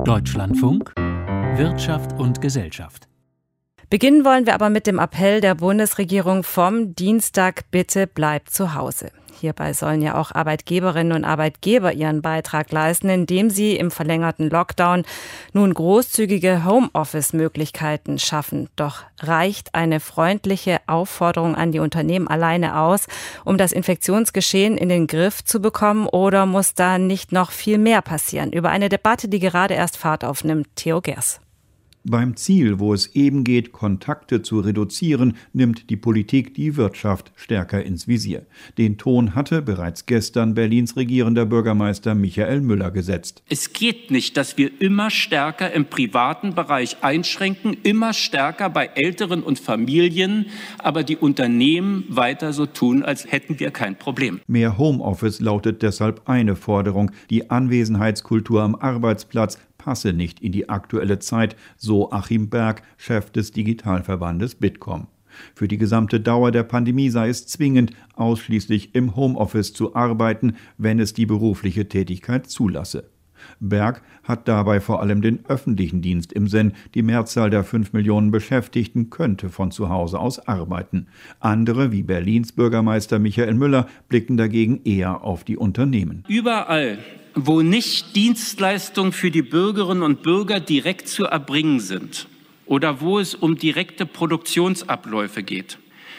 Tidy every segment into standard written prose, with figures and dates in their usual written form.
Deutschlandfunk Wirtschaft und Gesellschaft. Beginnen wollen wir aber mit dem Appell der Bundesregierung vom Dienstag: Bitte bleibt zu Hause. Hierbei sollen ja auch Arbeitgeberinnen und Arbeitgeber ihren Beitrag leisten, indem sie im verlängerten Lockdown nun großzügige Homeoffice-Möglichkeiten schaffen. Doch reicht eine freundliche Aufforderung an die Unternehmen alleine aus, um das Infektionsgeschehen in den Griff zu bekommen, oder muss da nicht noch viel mehr passieren? Über eine Debatte, die gerade erst Fahrt aufnimmt, Theo Gers. Beim Ziel, wo es eben geht, Kontakte zu reduzieren, nimmt die Politik die Wirtschaft stärker ins Visier. Den Ton hatte bereits gestern Berlins regierender Bürgermeister Michael Müller gesetzt. Es geht nicht, dass wir immer stärker im privaten Bereich einschränken, immer stärker bei Älteren und Familien, aber die Unternehmen weiter so tun, als hätten wir kein Problem. Mehr Homeoffice lautet deshalb eine Forderung. Die Anwesenheitskultur am Arbeitsplatz passe nicht in die aktuelle Zeit, so Achim Berg, Chef des Digitalverbandes Bitkom. Für die gesamte Dauer der Pandemie sei es zwingend, ausschließlich im Homeoffice zu arbeiten, wenn es die berufliche Tätigkeit zulasse. Berg hat dabei vor allem den öffentlichen Dienst im Sinn. Die Mehrzahl der 5 Millionen Beschäftigten könnte von zu Hause aus arbeiten. Andere, wie Berlins Bürgermeister Michael Müller, blicken dagegen eher auf die Unternehmen. Überall, wo nicht Dienstleistungen für die Bürgerinnen und Bürger direkt zu erbringen sind oder wo es um direkte Produktionsabläufe geht,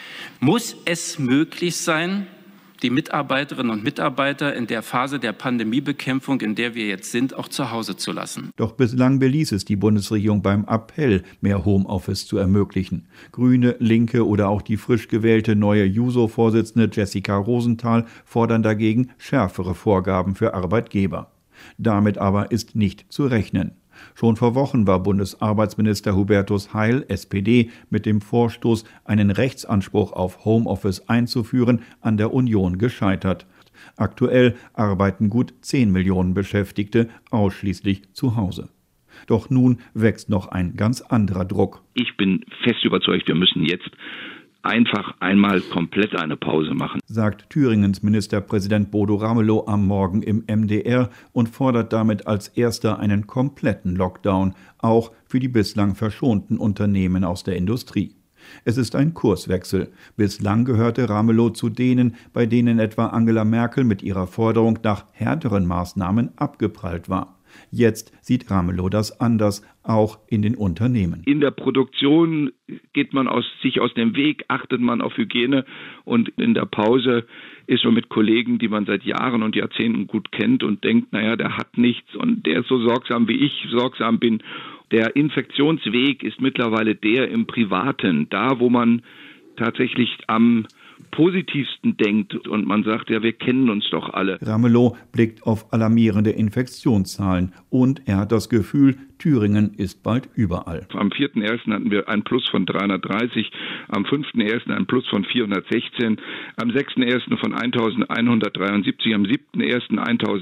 muss es möglich sein, die Mitarbeiterinnen und Mitarbeiter in der Phase der Pandemiebekämpfung, in der wir jetzt sind, auch zu Hause zu lassen. Doch bislang beließ es die Bundesregierung beim Appell, mehr Homeoffice zu ermöglichen. Grüne, Linke oder auch die frisch gewählte neue Juso-Vorsitzende Jessica Rosenthal fordern dagegen schärfere Vorgaben für Arbeitgeber. Damit aber ist nicht zu rechnen. Schon vor Wochen war Bundesarbeitsminister Hubertus Heil, SPD, mit dem Vorstoß, einen Rechtsanspruch auf Homeoffice einzuführen, an der Union gescheitert. Aktuell arbeiten gut 10 Millionen Beschäftigte ausschließlich zu Hause. Doch nun wächst noch ein ganz anderer Druck. Ich bin fest überzeugt, wir müssen jetzt einfach einmal komplett eine Pause machen, sagt Thüringens Ministerpräsident Bodo Ramelow am Morgen im MDR und fordert damit als erster einen kompletten Lockdown, auch für die bislang verschonten Unternehmen aus der Industrie. Es ist ein Kurswechsel. Bislang gehörte Ramelow zu denen, bei denen etwa Angela Merkel mit ihrer Forderung nach härteren Maßnahmen abgeprallt war. Jetzt sieht Ramelow das anders, auch in den Unternehmen. In der Produktion geht man sich aus dem Weg, achtet man auf Hygiene, und in der Pause ist man mit Kollegen, die man seit Jahren und Jahrzehnten gut kennt und denkt, naja, der hat nichts und der ist so sorgsam, wie ich sorgsam bin. Der Infektionsweg ist mittlerweile der im Privaten, da wo man tatsächlich am positivsten denkt und man sagt, ja, wir kennen uns doch alle. Ramelow blickt auf alarmierende Infektionszahlen und er hat das Gefühl, Thüringen ist bald überall. Am 4.1. hatten wir ein Plus von 330, am 5.1. ein Plus von 416, am 6.1. von 1.173, am 7.1.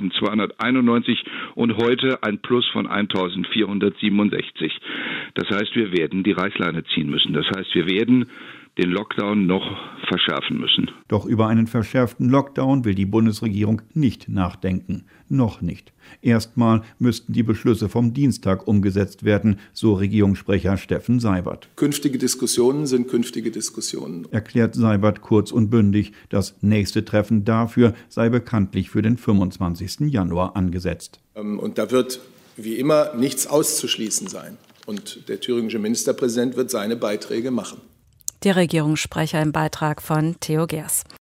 1.291 und heute ein Plus von 1.467. Das heißt, wir werden die Reißleine ziehen müssen. Das heißt, wir werden den Lockdown noch verschärfen müssen. Doch über einen verschärften Lockdown will die Bundesregierung nicht nachdenken. Noch nicht. Erstmal müssten die Beschlüsse vom Dienstag umgesetzt werden, so Regierungssprecher Steffen Seibert. Künftige Diskussionen sind künftige Diskussionen, erklärt Seibert kurz und bündig. Das nächste Treffen dafür sei bekanntlich für den 25. Januar angesetzt. Und da wird wie immer nichts auszuschließen sein. Und der thüringische Ministerpräsident wird seine Beiträge machen. Der Regierungssprecher im Beitrag von Theo Gers.